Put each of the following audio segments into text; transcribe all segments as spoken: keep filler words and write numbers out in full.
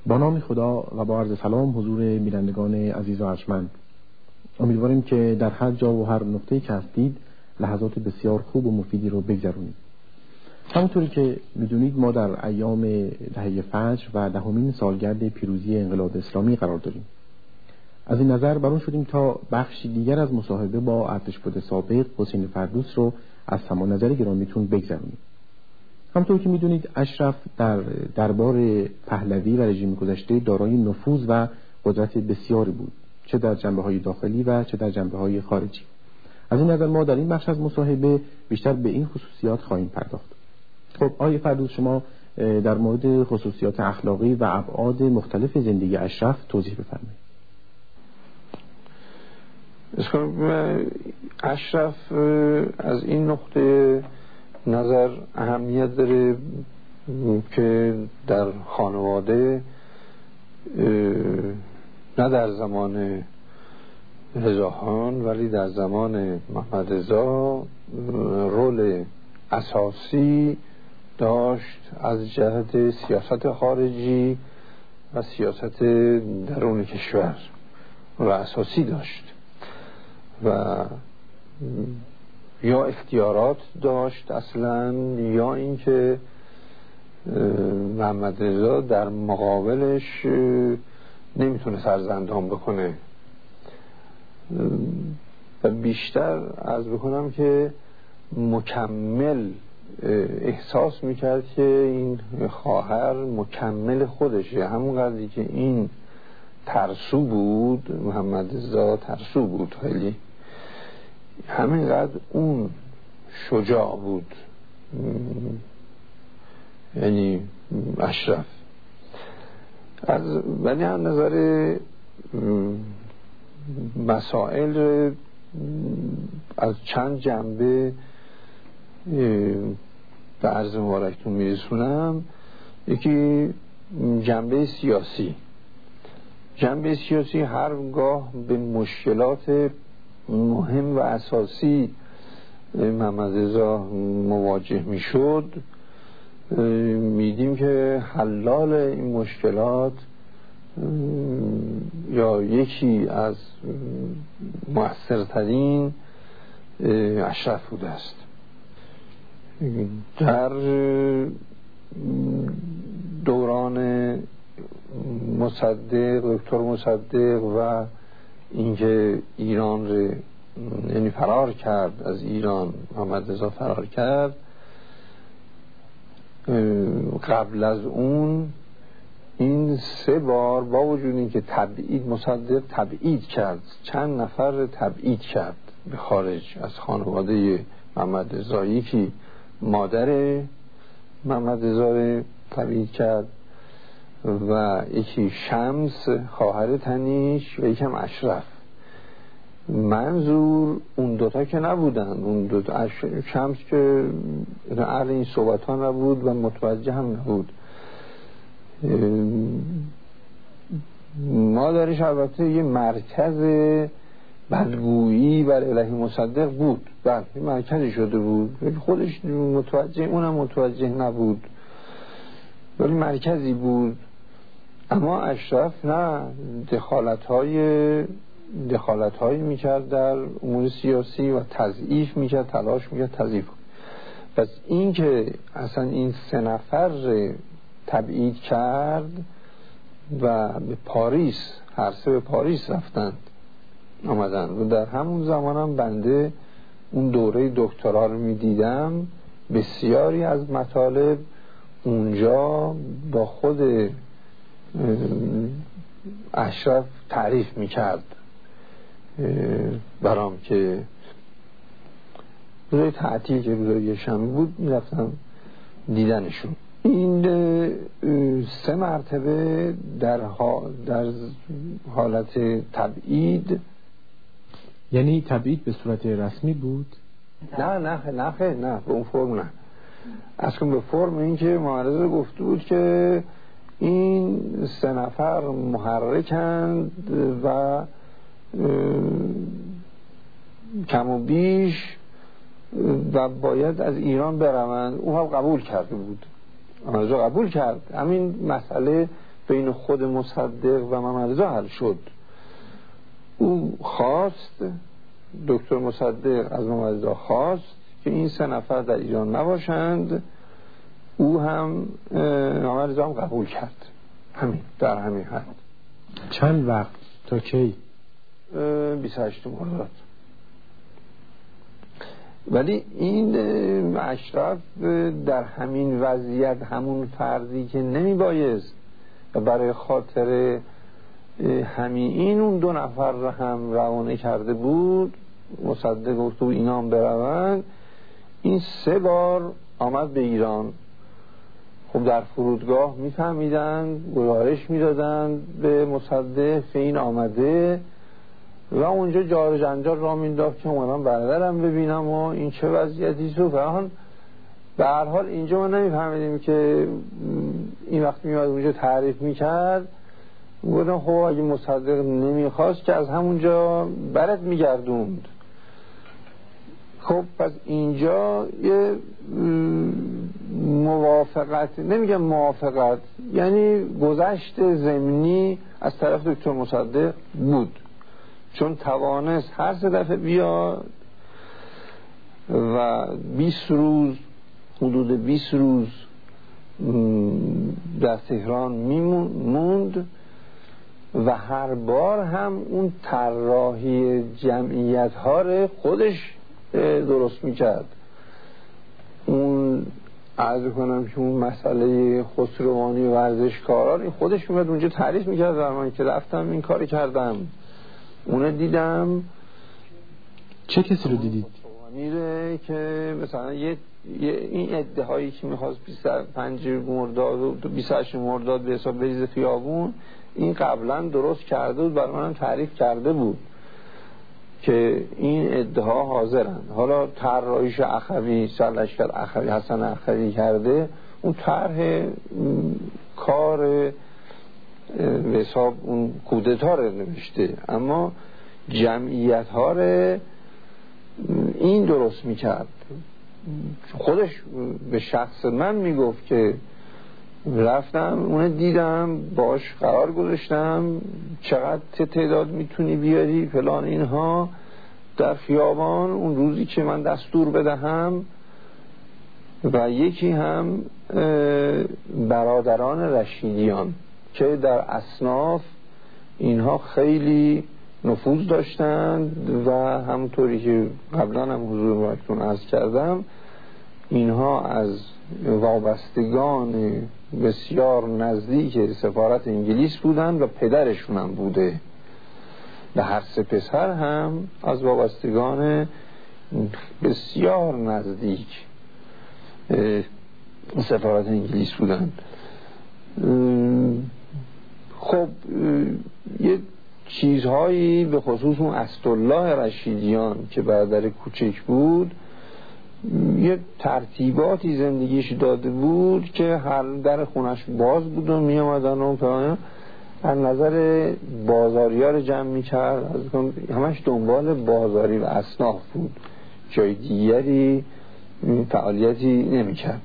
با نام خدا و با عرض سلام حضور بینندگان عزیز و ارجمند، امیدواریم که در هر جا و هر نقطه‌ای که هستید لحظات بسیار خوب و مفیدی رو بگذرونید. همونطوری که میدونید ما در ایام دهه فجر و دهمین سالگرد پیروزی انقلاب اسلامی قرار داریم. از این نظر برون شدیم تا بخشی دیگر از مصاحبه با ارتشبد سابق حسین فردوس رو از سماع نظر گرامیتون بگذرونیم. همونطور که میدونید اشرف در دربار پهلوی و رژیم گذشته دارای نفوذ و قدرت بسیاری بود، چه در جنبه‌های داخلی و چه در جنبه‌های خارجی. از این نظر ما در این بخش از مصاحبه بیشتر به این خصوصیات خواهیم پرداخت. خب آقای فردوس، شما در مورد خصوصیات اخلاقی و ابعاد مختلف زندگی اشرف توضیح بفرمایید. اشرف از این نقطه نظر اهمیت داره که در خانواده نه در زمان رضاخان ولی در زمان محمد رضا رول اساسی داشت از جهت سیاست خارجی و سیاست درون کشور و اساسی داشت و یا اختیارات داشت اصلا، یا اینکه محمد رضا در مقابلش نمیتونه سرزندان بکنه. و بیشتر عرض بکنم که مکمل احساس میکرد که این خواهر مکمل خودشه، همون قدری که این ترسو بود، محمد رضا ترسو بود خیلی، همینقدر اون شجاع بود، یعنی اشرف. از ولی از نظر مسائل از چند جنبه به عرض مبارکتون میرسونم. یکی جنبه سیاسی. جنبه سیاسی هرگاه به مشکلات مهم و اساسی محمد رضا مواجه میشد، میدیم که حلال این مشکلات یا یکی از مؤثرترین اشرف بوده است. در دوران مصدق، دکتر مصدق و اینکه ایران رو یعنی فرار کرد از ایران، محمد رضا فرار کرد، قبل از اون این سه بار با وجود اینکه تبعید مصدق تبعید کرد، چند نفر تبعید کرد به خارج از خانواده محمد رضا، یکی مادر محمد رضا تبعید کرد و یکی شمس خواهر تنیش و یکم اشرف. منظور اون دوتا که نبودن، اون دوتا شمس که اهل این صحبت ها نبود و متوجه هم نبود. مادرش البته یه مرکز بدگویی بر علیه مصدق بود، بله مرکزی شده بود، ولی خودش متوجه، اونم متوجه نبود، ولی مرکزی بود. اما اشرف نه، دخالت های دخالت هایی میکرد در امور سیاسی و تضعیف میکرد، تلاش میکرد تضعیف. پس این که اصلا این سه نفر تبعید کرد و به پاریس، هر سه به پاریس رفتند آمدن و در همون زمان هم بنده اون دوره دکترا رو میدیدم، بسیاری از مطالب اونجا با خود اشرف تعریف میکرد برام که روزای تعطیل که روزای شنبه بود میرفتم دیدنشون. این سه مرتبه در, در حالت تبعید. یعنی تبعید به صورت رسمی بود؟ نه نه نه نه نه به اون فرم نه، اصلا به فرم این که معرضه گفته بود که این سه نفر محرکند و کم و بیش و باید از ایران بروند. او هم قبول کرده بود، آنجا قبول کرد. همین مسئله بین خود مصدق و محمد رضا حل شد. او خواست، دکتر مصدق از محمد رضا خواست که این سه نفر در ایران نباشند. او هم محمد رضا هم قبول کرد. همین در همین حد. چند وقت تا کی؟ بیست و هشت مرداد. ولی این اشرف در همین وضعیت همون فردی که نمی بایست و برای خاطر همین این اون دو نفر را هم روانه کرده بود، مصدق گفت و اینا هم بروند، این سه بار آمد به ایران. خب در فرودگاه میفهمیدن، گزارش میدادن به مصدق که این آمده و اونجا جار جنجال را مینداخت که اومدم برادرم ببینم و این چه وضعیتی سو فرهان. به هر حال اینجا ما نمیفهمیدیم که این وقت میاد اونجا تعریف میکرد. گفتم خب اگه مصدق نمیخواست که از همونجا برد میگردوند. خب پس اینجا یه موافقت، نمیگم موافقت، یعنی گذشت ضمنی از طرف دکتر مصدق بود، چون توانست هر سه دفعه بیاد و بیست روز، حدود بیست روز در تهران میموند و هر بار هم اون طراحی جمعیت ها رو خودش درست میکرد. اون عرض کنم که اون مسئله خسروانی ورزشکاران این خودش میاد اونجا تعریف میکرد و من که رفتم این کاری کردم، اونو دیدم. چه کسی رو دیدید؟ میره که مثلا یه, یه این ادعایی که میخواست بیست و پنج مرداد و بیست و هشت مرداد به حساب بریز خیابون، این قبلا درست کرده بود، برای من تعریف کرده بود که این ادعا حاضرن. حالا طراحیش اخوی، سرلشکر اخوی، حسن اخوی کرده، اون طرح کار به حساب اون کودتا رو نوشته، اما جمعیت ها رو این درست میکرد. خودش به شخص من میگفت که رفتم اون دیدم، باش قرار گذاشتم چقدر تعداد میتونی بیاری فلان اینها در خیابان اون روزی که من دستور بدهم. و یکی هم برادران رشیدیان که در اصناف اینها خیلی نفوذ داشتند و همونطوری که قبلا هم حضور براتون عرض کردم، اینها از وابستگان بسیار نزدیک سفارت انگلیس بودن و پدرشون هم بوده و هر سه پسر هم از وابستگان بسیار نزدیک سفارت انگلیس بودن. خب یه چیزهایی به خصوص اون اسدالله رشیدیان که برادر کوچک بود، یه ترتیباتی زندگیش داده بود که هر در خونش باز بود و می آمدن و پرانه از نظر بازاریا رو جمع می کرد، همش دنبال بازاری و اصناف بود، جای دیگری فعالیتی نمی کرد.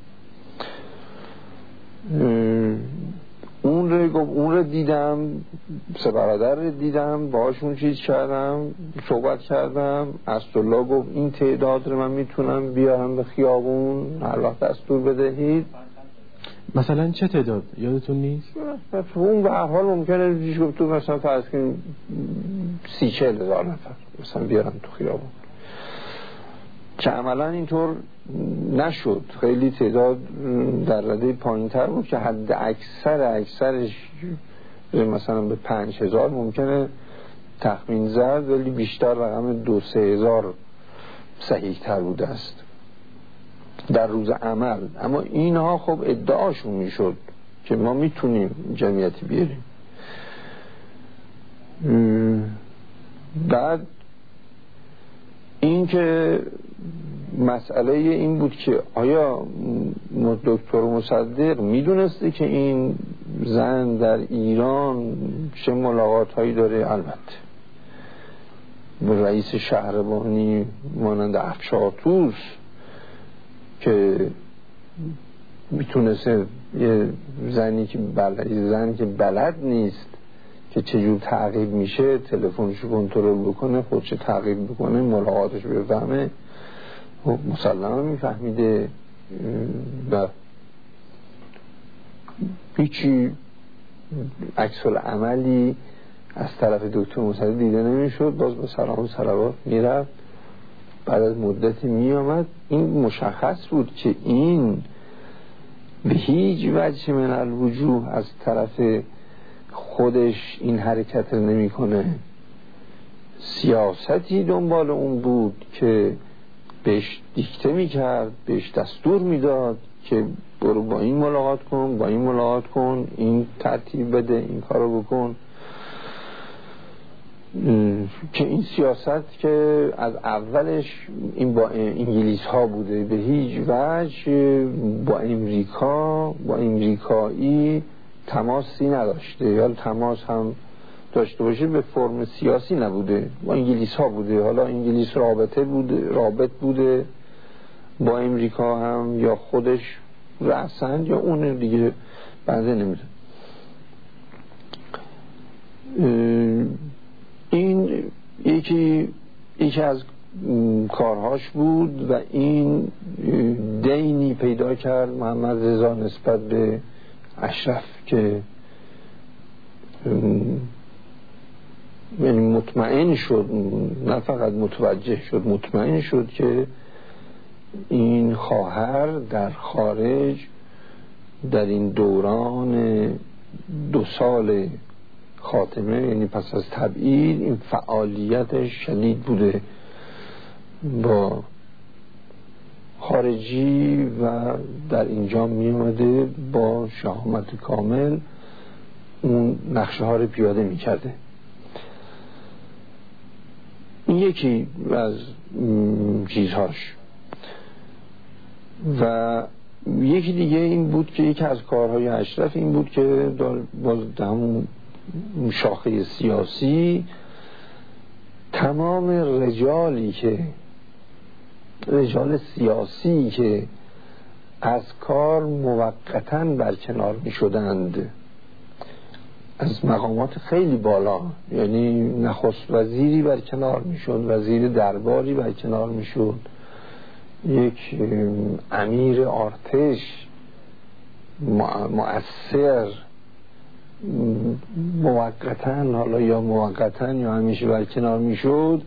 اون رو گفت، اون رو دیدم، سه برادر رو دیدم، باهاشون چیز کردم، صحبت کردم. اسدالله گفت این تعداد رو من میتونم بیارم به خیابون، هر وقت دستور بدهید. مثلا چه تعداد یادتون نیست؟ اون به هر حال ممکنه چیز گفت تو مثلا فرض کن سی چهل هزار نفر مثلا بیارم تو خیابون، که عملا اینطور نشد. خیلی تعداد در رده پایین تر بود که حد اکثر اکثرش مثلا به پنج هزار ممکنه تخمین زد، ولی بیشتر رقم دو سه هزار صحیح تر بوده است در روز عمل. اما اینها خب ادعاشون میشد که ما میتونیم جمعیتی بیاریم. بعد این که مسئله این بود که آیا دکتر مصدق میدونسته که این زن در ایران چه ملاقات هایی داره؟ البته به رئیس شهربانی مانند افشار توس که میتونسته یه زنی که بلد زنی که بلد نیست که چجور تعقیب میشه تلفنشو کنترل بکنه، خودش تعقیب بکنه، ملاقاتش بفهمه، مسلما میفهمیده و هیچی عکس العملی از طرف دکتر مصدق دیده نمیشد. باز با سلام و صلوات میرفت، بعد از مدتی میامد. این مشخص بود که این به هیچ وجه من الوجوه از طرف خودش این حرکت نمی کنه. سیاستی دنبال اون بود که بهش دیکته میکرد، بهش دستور میداد که برو با این ملاقات کن، با این ملاقات کن، این ترتیب بده، این کارو بکن. که این سیاست که از اولش این با انگلیس ها بوده، به هیچ وجه با امریکا با امریکایی تماسی نداشته، یا تماس هم داشته باشه به فرم سیاسی نبوده، با انگلیس ها بوده. حالا انگلیس رابطه بوده رابط بوده با امریکا هم، یا خودش رأسن، یا اون دیگه بنده نمیده. این یکی یکی از کارهاش بود و این دینی پیدا کرد محمد رضا نسبت به اشرف که یعنی مطمئن شد، نه فقط متوجه شد، مطمئن شد که این خواهر در خارج در این دوران دو سال خاتمه، یعنی پس از تبعید، این فعالیتش شدید بوده با خارجی و در اینجا می اومده با شهامت کامل اون نقشه ها رو پیاده می کرده. این یکی از چیزهاش. و یکی دیگه این بود که یکی از کارهای اشرف این بود که باز همون شاخه سیاسی تمام رجالی که رجال سیاسی که از کار موقتاً برکنار می شدند، از مقامات خیلی بالا، یعنی نخست وزیری برکنار می شد، وزیر درباری برکنار می شد، یک امیر ارتش مؤثر موقتاً، حالا یا موقتاً یا همیشه برکنار می شد،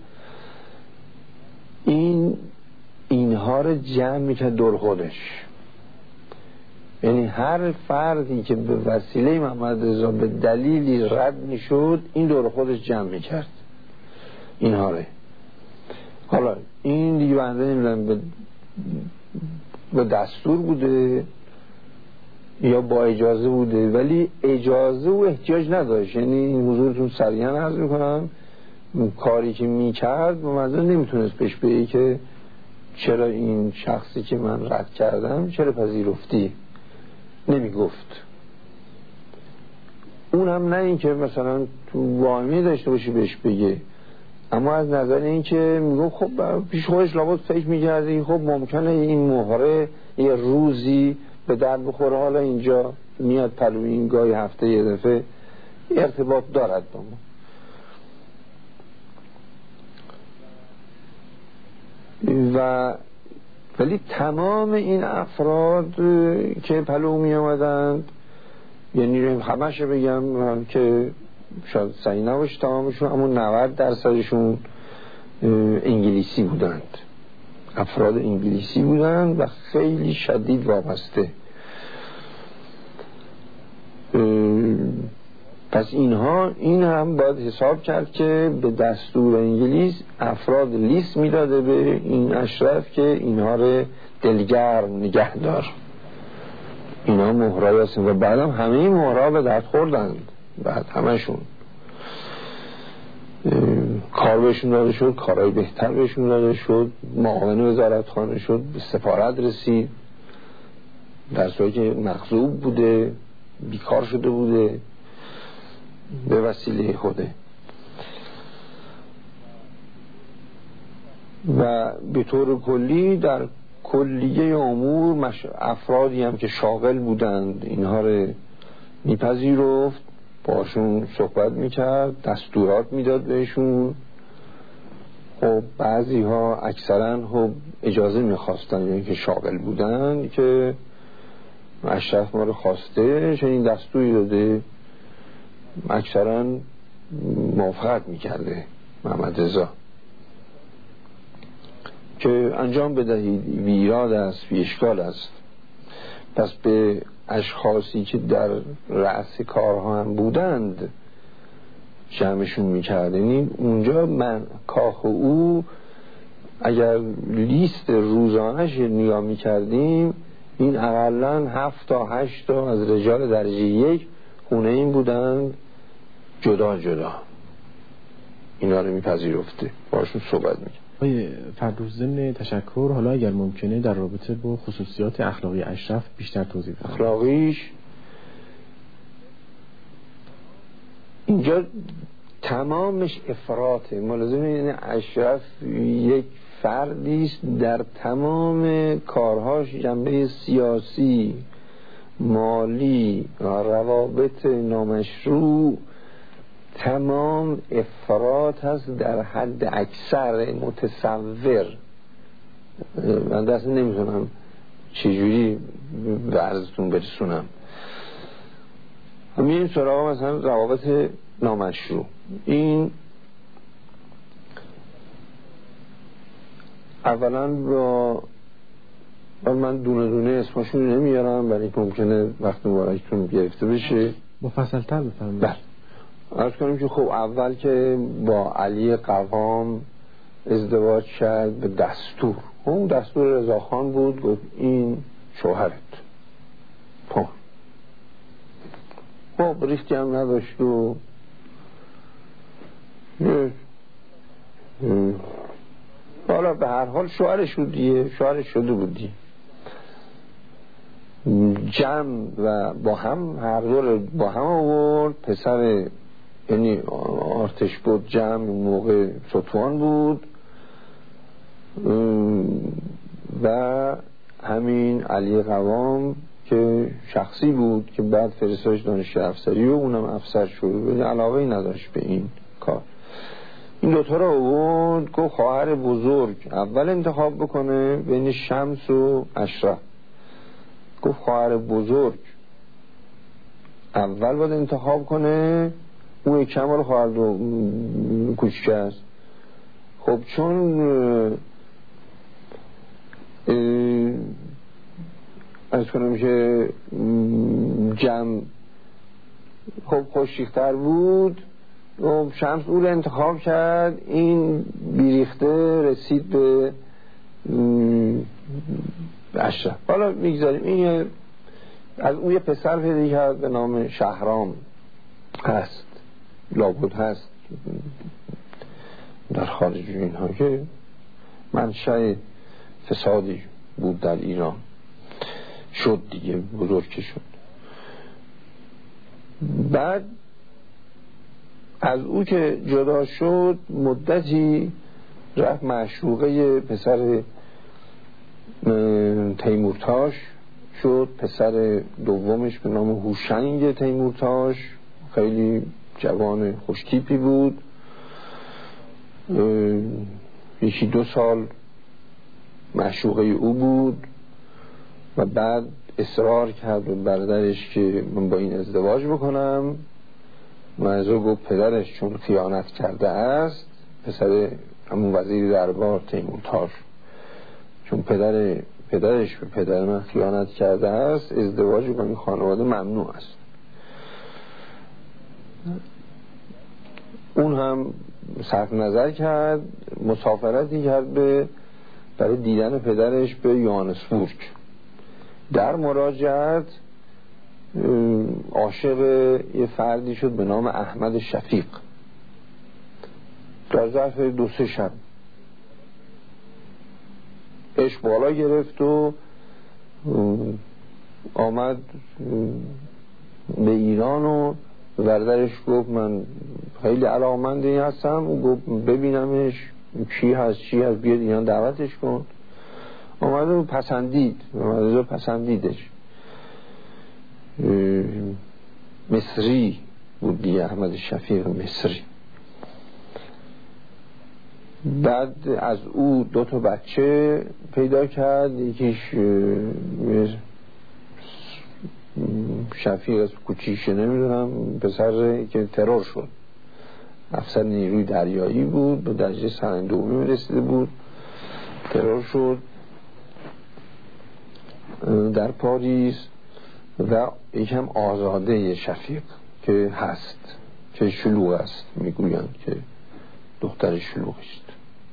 این اینها رو جمع می کرد دور خودش. یعنی هر فردی که به وسیله محمد رضا به دلیلی رد می شد، این دور خودش جمع می کرد اینها رو. حالا این دیگه بنده نمیدونم به, به دستور بوده یا با اجازه بوده، ولی اجازه و احتیاج نداشت. یعنی حضورتون صریحا عرض میکنم کاری که میکرد به منظور نمیتونست پیش بگه که چرا این شخصی که من رد کردم چرا پذیرفتی، نمیگفت. اونم نه این که مثلا تو واهمه داشته باشی بهش بگه، اما از نظر این که میگو خب پیش خودش لابد فکر میکردی خب ممکنه این مهره یه روزی به درد بخوره، حالا اینجا میاد پلوی این گاهی هفته یه دفعه ارتباط دارد با ما. و ولی تمام این افراد که پلو می آمدند، یعنی همش بگم که شاید صحیح نباشه تمامشون، اما نود درصدشون انگلیسی بودند، افراد انگلیسی بودند و خیلی شدید وابسته. پس اینها این هم باید حساب کرد که به دستور انگلیس افراد لیست میداده به این اشرف که اینها رو دلگرم نگه دار، اینا مهرای هستن. و بعدم همه این مهرها به درد خوردند، بعد همشون کار بهشون داده شد، کارهای بهتر بهشون داده شد، معاون وزارت خانه شد، به سفارت رسید، در صورتی که مغضوب بوده، بیکار شده بوده به وسیله خوده. و به طور کلی در کلیه امور مش... افرادی هم که شاغل بودند اینها رو میپذیرفت، باشون صحبت میکرد، دستورات میداد بهشون. خب بعضی ها اکثرا خب اجازه میخواستن، یعنی که شاغل بودن که اشرف ما رو خواسته چنین دستوری داده، اکثرا موافقت میکرده محمد رضا که انجام بدهید، بیراد است، بی اشکال است. پس به اشخاصی که در رأس کارها هم بودند جمعشون میکرد. یعنی اونجا من کاخ او اگر لیست روزانش نگاه میکردیم این اقلن هفت تا هشت تا از رجال درجه یک خونه این بودند، جدا جدا اینا رو میپذیرفته، باشون صحبت میکرد. آقای فردوس ضمن تشکر، حالا اگر ممکنه در رابطه با خصوصیات اخلاقی اشرف بیشتر توضیح بدید. اخلاقیش اینجا تمامش افراطه. ملازمه یعنی اشرف یک فردی است در تمام کارهاش جنبه سیاسی، مالی، روابط نامشروع، تمام افراط هست در حد اکثر متصور. من دست نمیتونم چجوری به عرضتون برسونم. همین سراغ مثلا روابط نامشروع، این اولا با من دونه دونه اسمشون نمیارم برای که ممکنه وقت مبارکتون گرفته بشه. مفصل‌تر بفرمایید. بله، عرض کنیم که خب اول که با علی قوام ازدواج کرد به دستور، اون دستور رضاخان بود، گفت این شوهرت. خب خب ریختی هم نداشت و حالا به هر حال شوهرش بود دیگه، شوهرش شده بود دیگه. جمع و با هم هر دور با هم آورد. پسر یعنی آرتش بود، جمع موقع ستوان بود و همین علی قوام که شخصی بود که بعد فرستادش دانشگاه افسری و اونم افسر شد، ولی علاقه‌ای نداشت به این کار. این دوتا رو آورد، گفت خواهر بزرگ اول انتخاب بکنه بین شمس و اشرف. گفت خواهر بزرگ اول باید انتخاب کنه، اون یک کمال خواهر دو کوچک است. خب چون از کنم که جمع خب خوشیختر بود، خب شمس اون انتخاب کرد، این بیریخته رسید به اشرف. حالا میگذاریم. این از اون یه پسر پیدا کرد به نام شهرام، هست لابد هست در خارج اینها که منشأ فسادی بود در ایران، شد دیگه، بزرگ شد. بعد از او که جدا شد مدتی رفت معشوقه پسر تیمورتاش شد، پسر دومش به نام هوشنگ تیمورتاش، خیلی جوان خوشتیپی بود. یکی دو سال معشوقه او بود و بعد اصرار کرد به برادرش که من با این ازدواج بکنم. منظور گفت پدرش چون خیانت کرده است، پسر همون وزیر دربار تیمورتاش، چون پدر پدرش به پدر من خیانت کرده است، ازدواج با این خانواده ممنوع است. اون هم صرف نظر کرد، مسافرتی کرد به برای دیدن پدرش به یوهانسبورگ. در مراجعت عاشق یه فردی شد به نام احمد شفیق. در ظرف دو سه شب عشق بالا گرفت و آمد به ایران و برادرش گفت من خیلی علاقه‌مند هستم. او گفت ببینمش، چی هست چی هست بیاد ایران دعوتش کن. آمده و پسندید، آمده و پسندیدش. مصری بود دیگه، احمد شفیق مصری. بعد از او دو تا بچه پیدا کرد، یکیش شفیق از کوچیشه نمیدونم، پسر که ترور شد، افسر نیروی دریایی بود، به درجه سرهنگ دومی رسیده بود، ترور شد در پاریس. و یکم آزاده شفیق که هست، که شلوغ است، میگویند که دختر شلوغ است.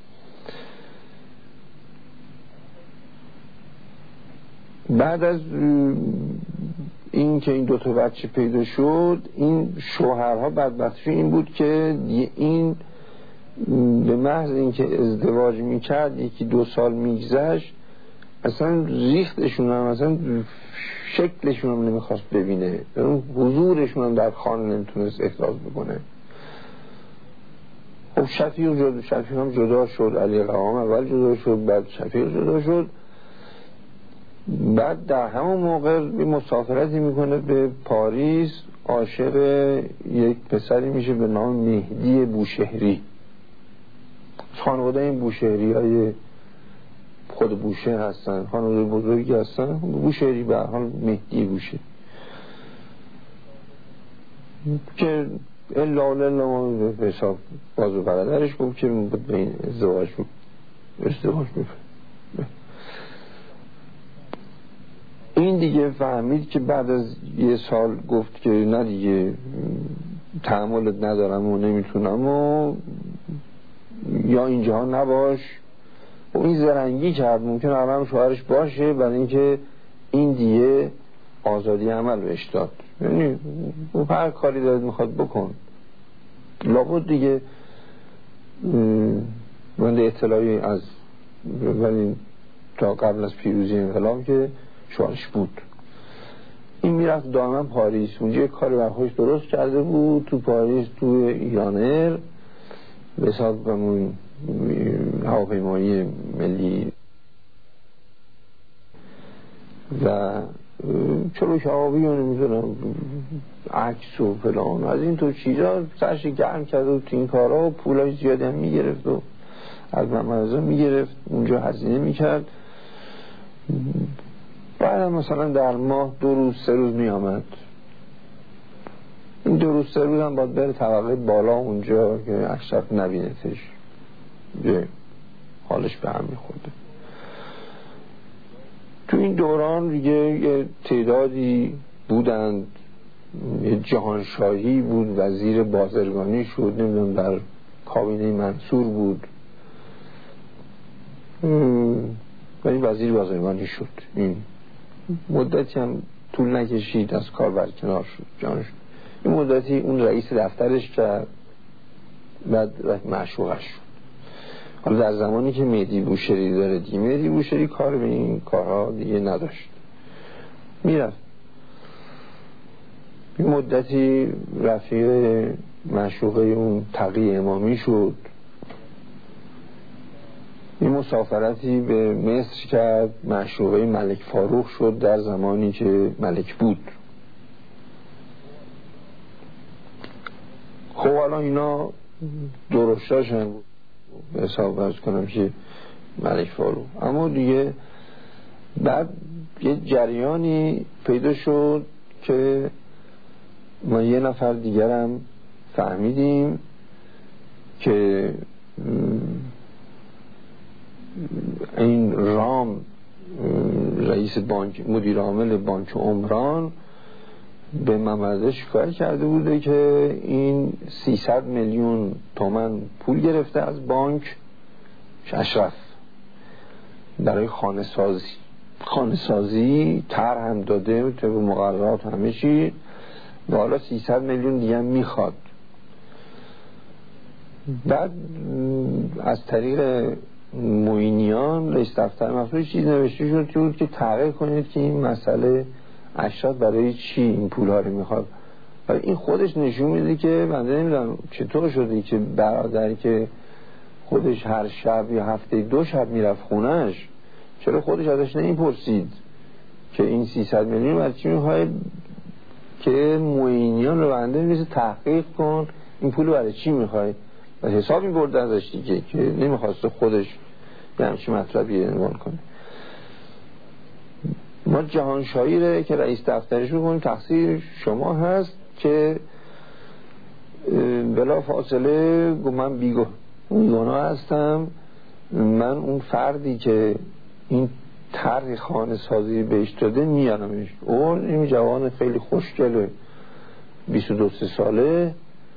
بعد از این که این دوتا بچه پیدا شد، این شوهرها بدبختی این بود که این به محض اینکه ازدواج میکرد یکی دو سال میگذشت اصلا ریختشون هم، اصلا شکلشون هم نمیخواست ببینه، اون حضورشون هم در خانه نمیتونست احساس بکنه. خب شفیق جدا شفیق هم جدا شد، علی قوام اول جدا شد، بعد شفیق جدا شد. بعد در همون موقع مسافرتی میکنه به پاریس، عاشق یک پسری میشه به نام مهدی بوشهری. خانواده این بوشهری های خود بوشه هستن، خانواده بزرگی هستن، بوشهری به حال مهدی بوشه که الا الا به حساب بازو برادرش گفت که بود به این ازدواج بود ازدواج بود. این دیگه فهمید که بعد از یه سال گفت که نه دیگه تحملت ندارم و نمیتونم و یا اینجا نباش. و این زرنگی کرد، ممکن هم شوهرش باشه، برای اینکه این دیگه آزادی عمل بهش داد، یعنی هر کاری دارد میخواد بکن. لابد دیگه من اطلاعی از ولی تا قبل از پیروزی انقلاب که شوهرش بود، این میرفت دائما پاریس، اونجا کاری بر خودش درست کرده بود تو پاریس، تو ایرانر به حساب همون هواپیمایی ملی و چلوش آبی و نمیدونم عکس و فلان از این تو چیزا سرش گرم کرده و تو این کارها و پولای زیادی هم میگرفت و از ممرزا میگرفت، اونجا هزینه میکرد. بعد مثلا در ماه دو روز سه روز میامد، این دو روز سه روز هم باید بره طبقه بالا اونجا که اشرف نبینتش، یه حالش به هم میخورده. تو این دوران یه تعدادی بودند، یه جهانشاهی بود، وزیر بازرگانی شد، نمیدونم در کابینه منصور بود ولی وزیر بازرگانی شد. این مدتی هم طول نکشید از کار برکنار شد جانش. این مدتی اون رئیس دفترش کرد، بعد معشوقش شد. حالا در زمانی که مهدی بوشهری داره دیگه، مهدی بوشهری کار به این کارها دیگه نداشت، میرفت. این مدتی رفیق معشوقه اون تقی امامی شد. این مسافرتی به مصر کرد، معشوقه ملک فاروق شد در زمانی که ملک بود. خب الان اینا درشتاشن به حساب برز کنم که ملک فاروق، اما دیگه بعد یه جریانی پیدا شد که ما یه نفر دیگرم فهمیدیم که این رام رئیس بانک، مدیر عامل بانک عمران به ممرزه شکایت کرده بوده که این سیصد میلیون تومان پول گرفته از بانک اشرف برای خانه سازی خانه سازی طرح هم داده طبق مقررات همه چی و حالا سیصد میلیون دیگه هم میخواد. بعد از طریق موینیان رئیس دفتر مخصوص چیز نوشته شد که بود که تحقیق کنید که این مسئله اشرف برای چی این پول ها رو میخواد. و این خودش نشون میده که من نمیدونم چطور شده که برادری که خودش هر شب یا هفته دو شب میرفت خونش چرا خودش ازش نمیپرسید که این سیصد میلیون برای چی میخوای که معینیان رو بنده میشه تحقیق کن این پول برای چی میخوای و حساب میبرد ازش دیگه که نمیخواسته خودش یه همچین مطلبی عنوان کنه. ما جهانشاهی رو که رئیس دفترش میکنیم تقصیر شما هست که بلا فاصله من بیگناه هستم، من اون فردی که این طرح خانه سازی بهش داده میارمش. اون این جوان خیلی خوشگله بیست و دو ساله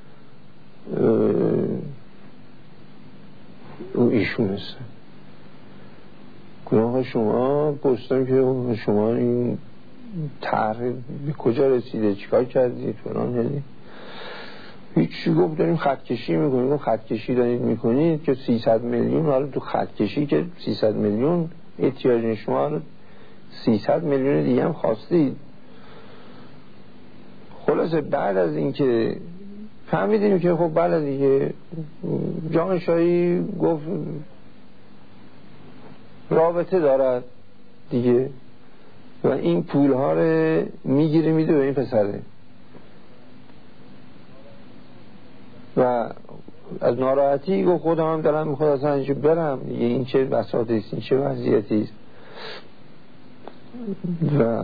اون ایشون هست. گناه شما پرستم که شما این طرح به کجا رسیده، چیکار کردید فلان، یعنی هیچی. گفت داریم خطکشی میکنیم. گفت خطکشی دارید میکنید که سیصد میلیون، حالا تو خطکشی که سیصد میلیون احتیاج شما سیصد میلیون دیگه هم خواستید. خلاصه بعد از اینکه فهمیدیم که خب بعد دیگه جهانشاهی گفت رابطه دارد دیگه و این پولها رو میگیره میده به این پسره و از ناراحتی گفت خودم هم دلم میخواد اصلا اینجا برم دیگه، این چه بساطی است، این چه وضعیتی است. و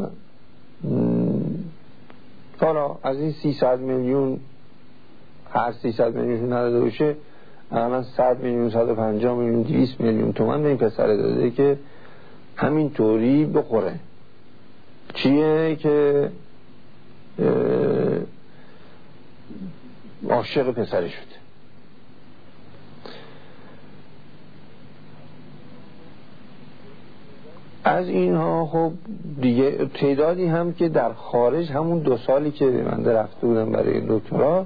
حالا از این سیصد میلیون هر سیصد میلیون نداده باشه اقلا صد میلیون، صد و پنجاه میلیون، دویست میلیون تومان به این پسره داده که همین طوری بخوره. چیه که عاشق پسره شده. از اینها خب دیگه تعدادی هم که در خارج همون دو سالی که من رفته بودم برای دکترا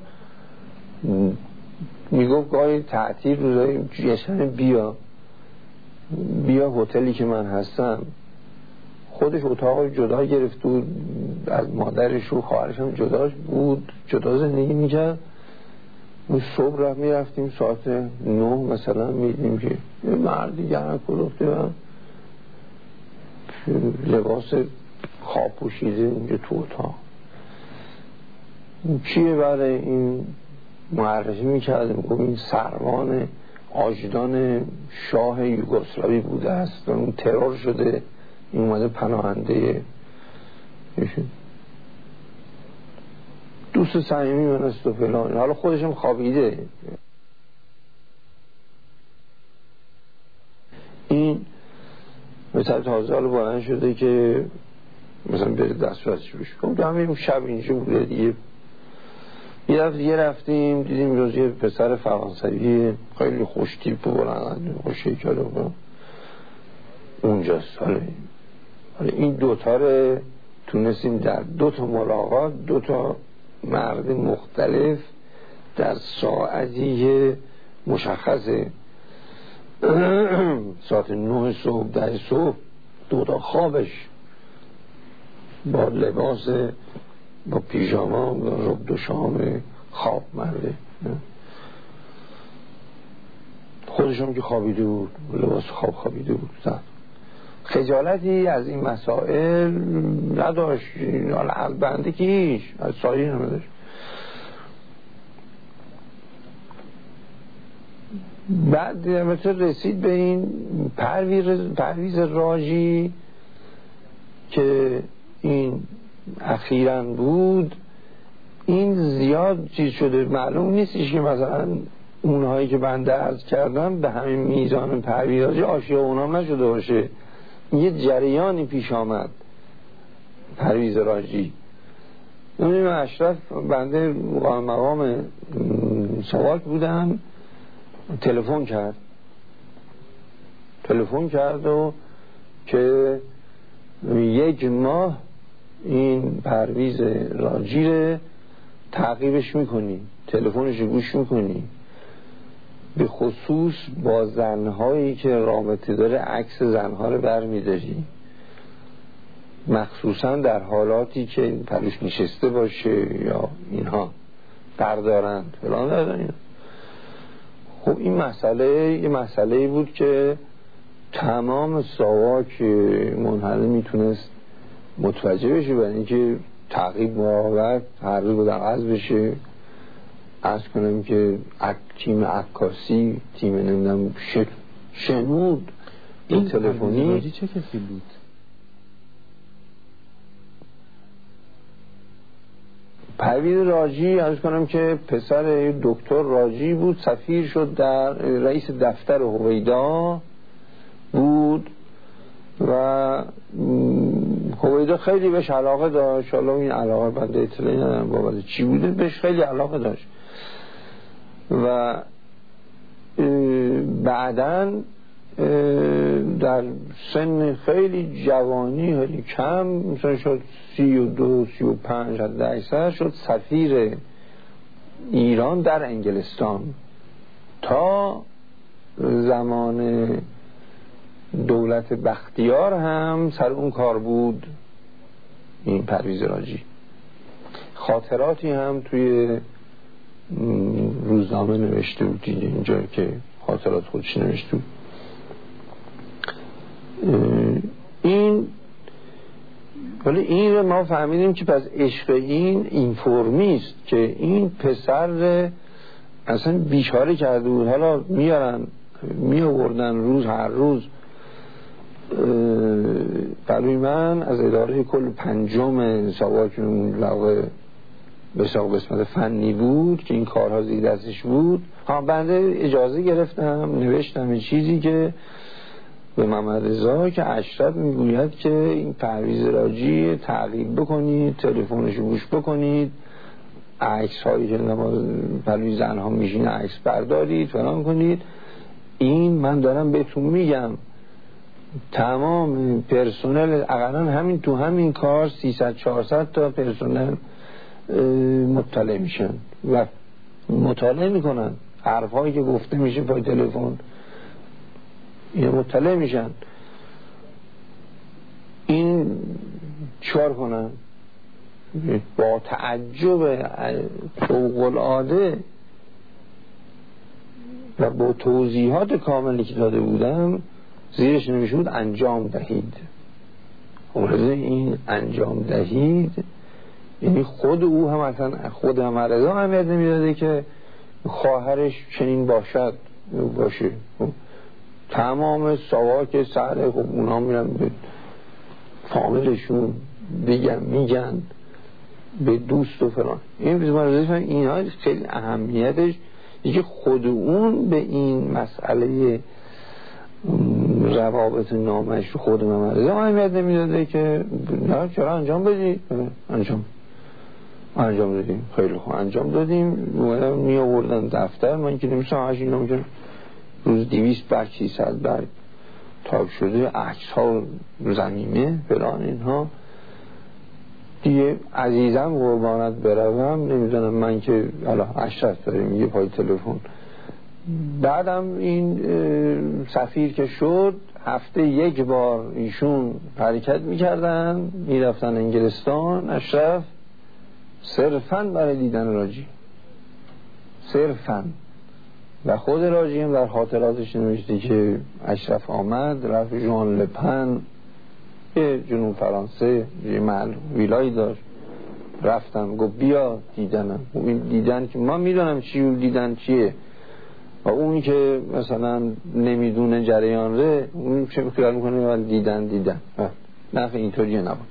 میگفت گاهی تعطیل روزای جشن بیا بیا هتلی که من هستم. خودش اتاق جدا گرفت بود از مادرش و خواهرش هم جداش بود، جدا زندگی میکرد. ما صبح رفت میرفتیم ساعت نه مثلا میدیم که یه مردی گرم کلفته و لباس خواب پوشیده اینجا تو اتاق. چیه برای این معرفی میکرده، میگو این سروان آجدان شاه یوگسلاوی بوده است، اون ترور شده، این اومده پناهنده دوست صمیمی من است و فلان. حالا خودشم خوابیده. این مثلا تازه حالا بلند شده که مثلا بره دستوراتش بشه. خب همین شب اینجا بوده دیگه. یه رفت دیگه رفتیم دیدیم روز یه پسر فرانسوی خیلی خوش تیپ و بلند خوش هیکل و اونجاست. حالا این دوتا رو تونستیم در دوتا ملاقات دوتا مرد مختلف در ساعتی مشخصه ساعت نه صبح ده صبح دوتا خوابش با لباس با پیژاما با رب دو شام خواب مرده، خودشون که خوابیده بود لباس خواب خوابیده بود. خجالتی از این مسائل نداشت، حالا بنده که هیچ از سایی نداشت. بعد مثل رسید به این پرویز, پرویز راجی که این اخیراً بود. این زیاد چیز شده، معلوم نیستش که مثلا اونهایی که بنده عرض کردم به همین میزان پرویز راجی عاشق اونام نشده باشه. یه جریانی پیش آمد پرویز راجی. نمیدونم اشرف بنده مقام مقام سوال بودم، تلفن کرد تلفن کرد و که یک ماه این پرویز راجی رو تعقیبش میکنی، تلفنش گوش میکنی، به خصوص با زنهایی که رابطه داره عکس زنها رو برمیداری، مخصوصا در حالاتی که پروش نشسته باشه یا اینها بردارند فلان دارن. خب این مسئله یه مسئله بود که تمام ساواک منحل میتونست متوجه بشه، برای اینکه تعقیب مراقبت هر روز بودن عرض بشه. عرض کنم که تیم عکاسی، تیم نمیدونم شنود این تلفنی. راجی چه کسی بود؟ پرویز راجی عرض کنم که پسر دکتر راجی بود، سفیر شد، در رئیس دفتر هویدا بود و هویدا خیلی بهش علاقه داشت. حالا این علاقه بنده اطلاعی ندارم بابت چی بوده، بهش خیلی علاقه داشت و بعداً در سن خیلی جوانی خیلی کم، مثلا شد سی و دو سی و پنج حتی اکثر، شد سفیر ایران در انگلستان. تا زمان دولت بختیار هم سر اون کار بود این پرویز راجی. خاطراتی هم توی روزنامه نوشته بود دیگه، اینجا که خاطرات خودش نوشته بود. این ولی این رو ما فهمیدیم که پس عشق این اینفورمیست که این پسر اصلا بیچاره کرده بود. حالا میارن میآوردن روز هر روز برای من از اداره کل پنجم ساواک اون لغه به ساق قسمت فنی بود که این کارها زیر دستش بود. ها بنده اجازه گرفتم نوشتم این چیزی که به محمد رضا که اشرف میگوید که این پرویز راجی تعقیب بکنید، تلفنش گوش بکنید، عکس هایی که برای زن ها میشینه عکس بردارید فلان کنید. این من دارم بهتون میگم تمام پرسنل اقلا همین تو همین کار سیصد چهارصد تا پرسنل مطلع میشن و مطالعه میکنن حرف هایی که گفته میشه پای تلفن، این مطلع میشن. این چیکار کنن؟ با تعجب فوق العاده و با توضیحات کاملی که داده بودم زیرش نمیشه بود انجام دهید. مورد این انجام دهید یعنی خود او هم اصلا خود هم رضا اهمیت نمیداده که خواهرش چنین باشد باشه. تمام ساواک سهره خب اونا میرن به فامیلشون بگن میگن به دوست و فلان. این بزرگ این ها خیلی اهمیتش یکی خود اون به این مسئله روابط نامش خود محمد رضا اهمیت نمیداده که نه چرا انجام بدید، انجام انجام دادیم. خیلی خوب انجام دادیم. می آوردن دفتر، من که نمیستم هشت اینا میکنم روز دویست برگ سیصد برگ تاپ شده، عکس ها زمینه فلان اینها دیگه. عزیزم قربانت بروم نمیدونم من که حالا اشرف داره میگه پای تلفن. بعدم این سفیر که شد هفته یک بار ایشون حرکت میکردن میرفتن انگلستان اشرف صرفاً برای دیدن راجی، صرفاً. و خود راجی هم در خاطراتش نوشته که اشرف آمد رفت ژان لپن یه جنوب فرانسه یه محل ویلایی داشت، رفتم گفت بیا دیدنم. این دیدن که ما میدونم چی دیدن چیه و اون که مثلا نمیدونه جریان ره اون چه خیال میکنه ولی دیدن دیدن نفع اینطوریه نبود.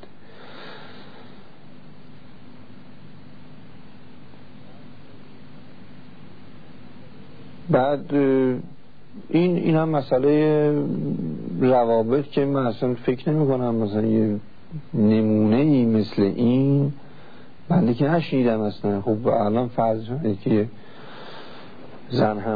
بعد این این هم مسئله روابط که من اصلا فکر نمی کنم مثلا یه نمونه ای مثل این بنده که نشنیدم اصلا. خب الان فرض شده که زن هم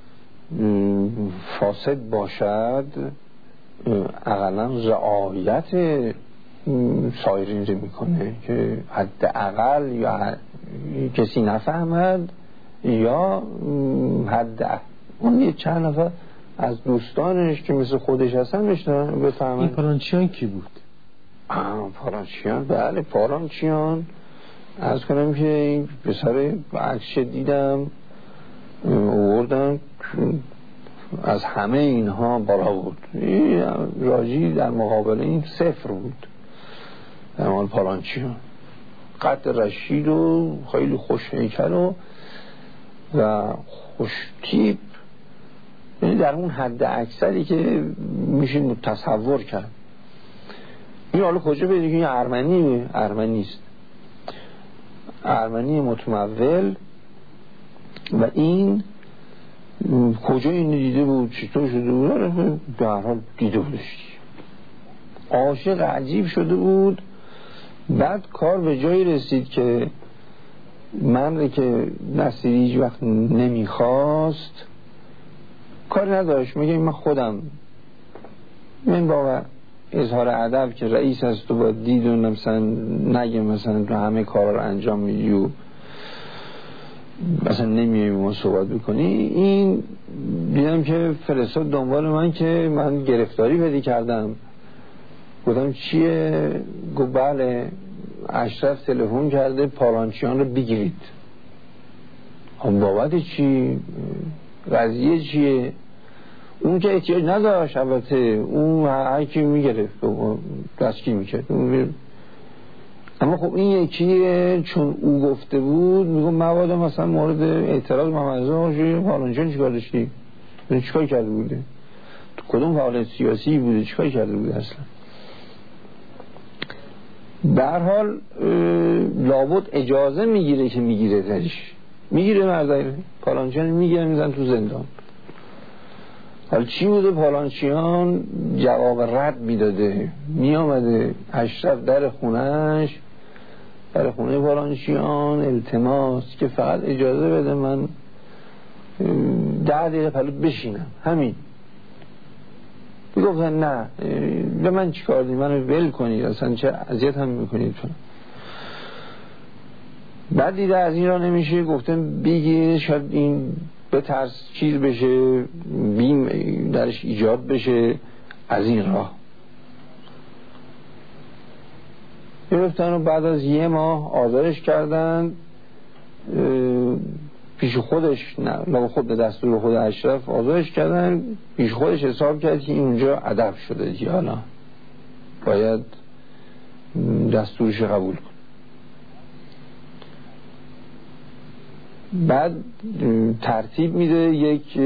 فاسد باشد اقلا رعایت سایرین رو میکنه که حداقل یا کسی نفهمد یا حد اون یه چند نفر از دوستانش که مثل خودش هستن بفهمن. این پارانچیان کی بود؟ آه پارانچیان بله پارانچیان. از کنم که این پسر عکسش دیدم آوردن از همه اینها بالا بود. راجی در مقابل این صفر بود در مال پالانچیان، قد رشید و خیلی خوش هیکل و و خوش تیپ، یعنی در اون حد اکثری که میشه تصور کرد. این حالا کجا بدید که این ارمنی ارمنی است، ارمنی متمول. و این کجا این دیده بود، چطور شده بود؟ به هر حال دیده بودش، عاشق عجیب شده بود. بعد کار به جایی رسید که من که نصیری هیچ وقت نمیخواست کار نداشت، میگه من خودم من با اظهار ادب که رئیس هست و با دید و مثلا نگه مثلا تو همه کارا رو انجام میدی و مثلا نمیایی ما صحبت بکنی. این دیدم که فرستاد دنبال من که من گرفتاری پیدا کردم. گفتم چیه؟ گفت بله اشرف تلفن کرده پالانچیان رو بگیرید. هم بابت چی؟ قضیه چیه؟ اون که احتیاج نداشت، البته اون هر کی میگرفت دستگیر میکرد. اما خب این یکیه چون او گفته بود میگم مبادا مثلا مورد اعتراض محمد رضا پالانچیان چیکار داشتی؟ چیکار کرده بوده؟ تو کدوم فعالیت سیاسی بوده؟ چیکار کرده بوده اصلا؟ به هر حال لابد اجازه میگیره که میگیره درش میگیره مردای پالانچیان میگیره میزن تو زندان. حالا چی بوده؟ پالانچیان جواب رد میداده، میامده اشرف در خونهش، در خونه پالانچیان التماس که فقط اجازه بده من ده دقیقه پلو بشینم، همین. میگفتن نه به من چی کار دید، منو ول کنید، اصلا چه اذیت هم میکنید. بعد دیده از این را نمیشه، گفتم بگیر شاید این به ترس چیز بشه، بیم درش ایجاد بشه، از این راه گرفتن و بعد از یه ماه آزارش کردن پیش خودش، نه خود به دستور خود اشرف آزارش کردن، پیش خودش حساب کرد که این اونجا ادب شده دیگه، حالا باید دستورش قبول کن. بعد ترتیب میده، یک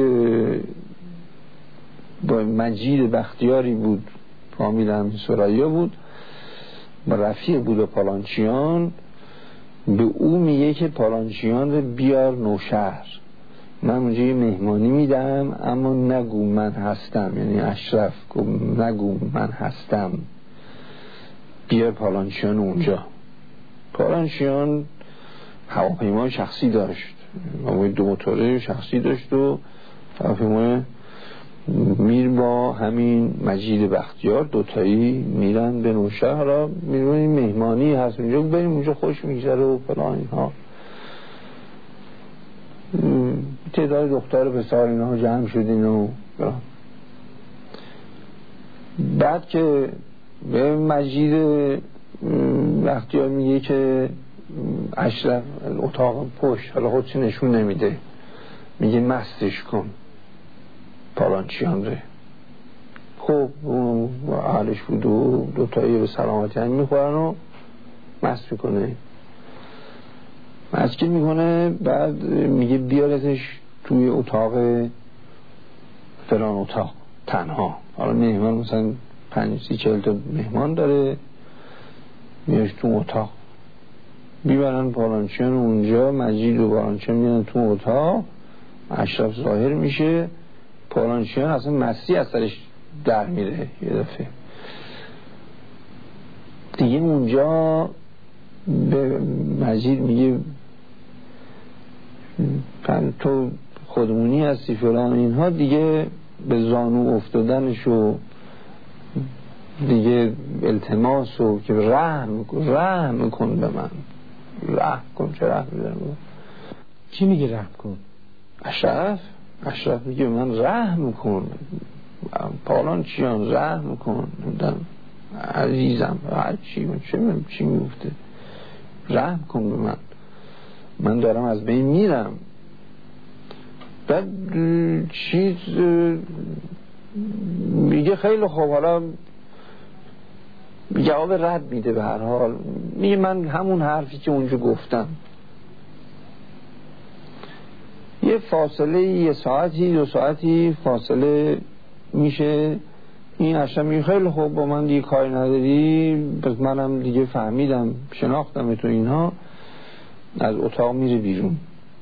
با مجید بختیاری بود، فامیل هم سریا بود، رفیق بود و پالانچیان، به او میگه که پالانچیان رو بیار نوشهر، من اونجا یه مهمانی میدم اما نگو من هستم، یعنی اشرف نگو من هستم، بیار پالانچیان اونجا. پالانچیان هواپیما شخصی داشت، دو موتوره شخصی داشت و هواپیما میر با همین مجید بختیار دوتایی میرن به نوشهر، را میرون این مهمانی هست اونجا، بریم اونجا خوش میگذره و فلان اینها. تعداد دختر و پسر اینها جمع شدین و بران. بعد که به مجید بختیار میگه که اشرف اتاق پشت، حالا خودش نشون نمیده، میگه مستش کن پالانچیان ره. خب اون اهلش بود و دوتایی به سلامتی هم میخورن و مست میکنه، مسکین میکنه. بعد میگه بیارتش توی اتاق فلان اتاق تنها، حالا مهمان مثلا پنج سی چهل تا مهمان داره، میارش تو اتاق، بیبرن پالانچیان اونجا، مجید و پالانچیان میارن تو اتاق، اشرف ظاهر میشه، پالانچیان اصلا مسیح از سرش در میره یه دفعه دیگه. اونجا به مجید میگه تو خودمونی هستی فلان اینها، دیگه به زانو افتادنش و دیگه التماس و که رحم رحم کن به من، رحم کن. چه رحم میدن؟ کی میگه رحم کن؟ اشرف اشرف میگه من رحم کن، پالانچیان رحم کن عزیزم، هر چی چه من چی میگفته، رحم کن به من، من دارم از بین میرم. بعد چیز میگه خیلی خوب، حالا جواب رد میده به هر حال، میگه من همون حرفی که اونجا گفتم. یه فاصله یه ساعتی دو ساعتی فاصله میشه، این اصلا میگه خیلی خوب با من دیگه کاری نداری، بس منم دیگه فهمیدم شناختم تو اینها. از اتاق میره بیرون،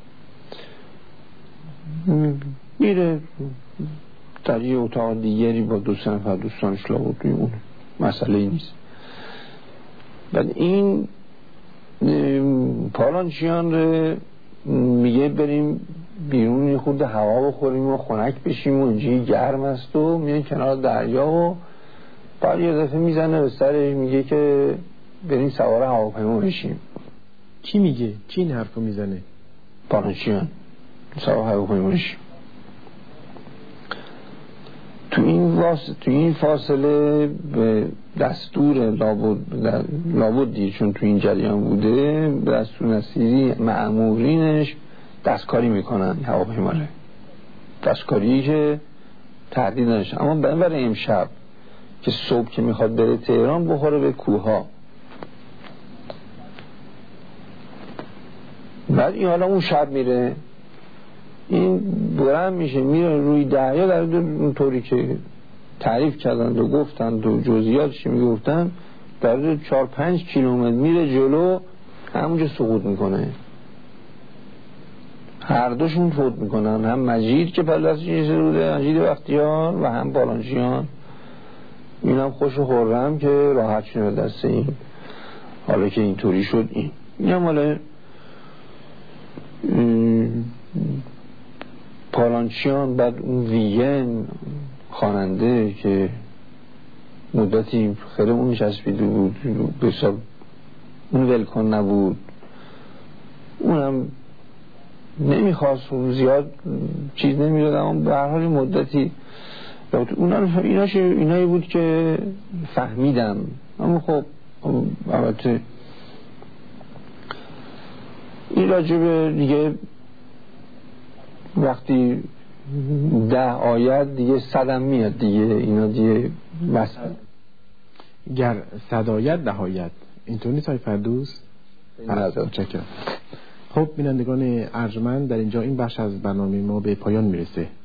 میره در یه اتاق دیگری با دو سه نفر دوستانش لابد، توی اون مسئله ای نیست. بعد این پالانچیان رو میگه بریم بیرون یه خورده هوا بخوریم و خنک بشیم و اینجایی گرم است و میان کنار دریا و بعد یه دفعه میزنه به سرش میگه که بریم سوار هواپیما بشیم. کی میگه؟ کی این حرفو میزنه؟ پالانچیان. سوار هواپیما بشیم. تو این واسطه تو این فاصله به دستور لابد لابد دیر، چون تو این جریان بوده، به دستور نصیری مأمورینش دستکاری میکنن هواپیما رو، دستکاری که تهدید نشه. اما برای امشب که صبح که میخواد بره تهران بخوره به کوها، بعد این حالا اون شب میره، این بلند میشه میره روی دریا، در اونطوری که تعریف کردند و گفتند و جزئیاتش میگفتن، در چهار پنج کیلومتر میره جلو، همونجا سقوط میکنه. هر دوشون فوت میکنن، هم مجید که پلس چیزی بوده، مجید بختیار، و هم پالانچیان. این هم خوش و خورم که راحت شده دست این، حالا که اینطوری شد. این این هم حالا پالانچیان. بعد اون ویگن خواننده که مدتی خیلی اون چسبیده بود، به حساب اون ولکن نبود، اونم نمیخواست زیاد چیز نمیداد، اما به هر حال مدتی اونم ایناش اینایی بود که فهمیدم. اما خب البته این راجبه دیگه وقتی ده آیت دیگه صدم میاد دیگه، اینا دیگه مثلا گر صد آیت ده آیت اینطور نیست های فردوس؟ متشکرم. خب بینندگان ارجمند، در اینجا این بخش از برنامه ما به پایان میرسه.